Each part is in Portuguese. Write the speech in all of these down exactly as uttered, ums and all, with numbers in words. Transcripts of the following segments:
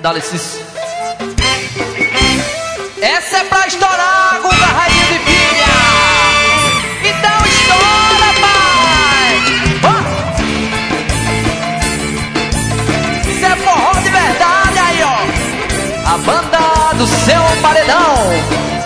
Dá licença. Essa é pra estourar, Guga Rainha de Pilha. Então estoura, pai. Oh. Isso é forró de verdade aí, ó. A banda do seu paredão.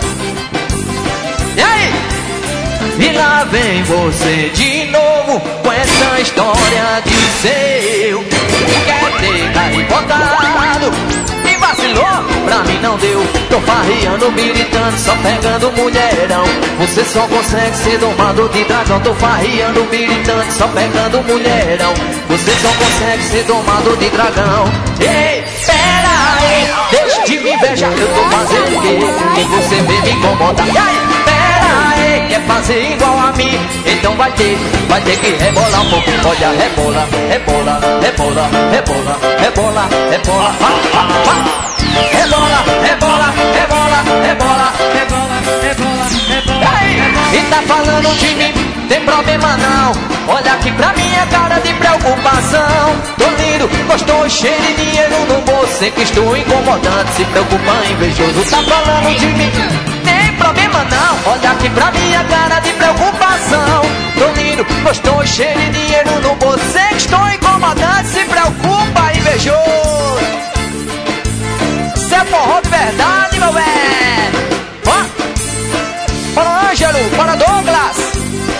E aí? E lá vem você de novo com essa história de seu. Quer ter carro botado e vacilou, pra mim não deu. Tô farreando, militando, só pegando mulherão. Você só consegue ser domado de dragão. Tô farreando, militando, só pegando mulherão. Você só consegue ser domado de dragão. Ei, pera aí, deixa de me invejar. Eu tô fazendo o quê? E você vem me incomodar. E aí, pera aí, quer fazer igual a mim? Então vai ter, vai ter que rebolar um pouco. Olha, rebola, rebola, rebola, rebola, rebola, rebola, ha, ha, ha. Rebola, rebola, rebola, rebola, rebola, rebola, rebola. Ei, e tá falando de mim, tem problema não. Olha aqui pra minha cara de preocupação. Tô lindo, gostoso, cheio de dinheiro no bolso. Sei que estou incomodando, se preocupa, invejoso. Tá falando de mim, tem problema não. Olha aqui pra minha cara de preocupação. Tô lindo, gostoso, cheio de dinheiro no bolso. Sei que estou incomodando, se preocupa, invejoso. Isso é forró de verdade, meu velho. Ó, para Ângelo, para Douglas.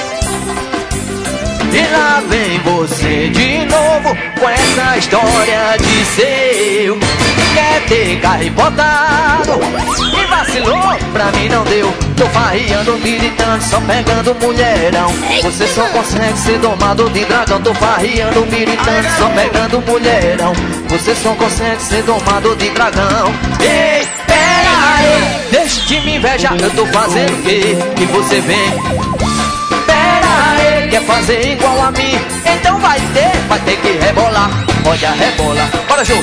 E lá vem você de novo com essa história de seu. Quer ter carro importado e vacilou, pra mim não deu. Tô farreando, militando, só pegando mulherão. Você só consegue ser domado de dragão. Tô farreando, militando, só pegando mulherão. Você só consegue ser domado de dragão. Ei, pera aí, deixa de me invejar. Eu tô fazendo o quê? E você vem. Quer fazer igual a mim? Então vai ter, vai ter que rebolar. Olha, rebola, bora Ju.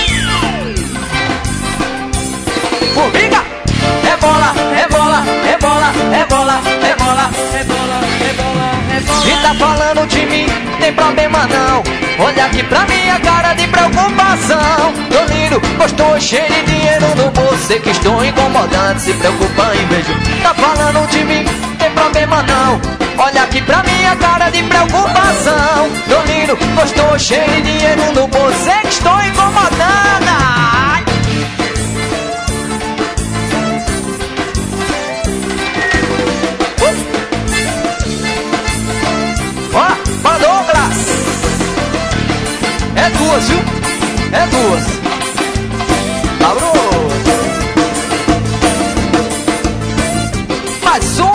Formiga, rebola, rebola, rebola, rebola, rebola, rebola, rebola, rebola. E tá falando de mim, tem problema não. Olha aqui pra minha cara de preocupação. Tô lindo, gostoso, cheio de dinheiro no bolso. Sei que estou incomodando, se preocupa, invejo. Tá falando de mim, tem problema não. Olha aqui pra minha cara de preocupação. Tô lindo, gostoso, cheio de dinheiro no bolso. Sei que estou incomodando. uh. Ó, para Douglas. É duas, viu? É duas. Abrou. Mais um.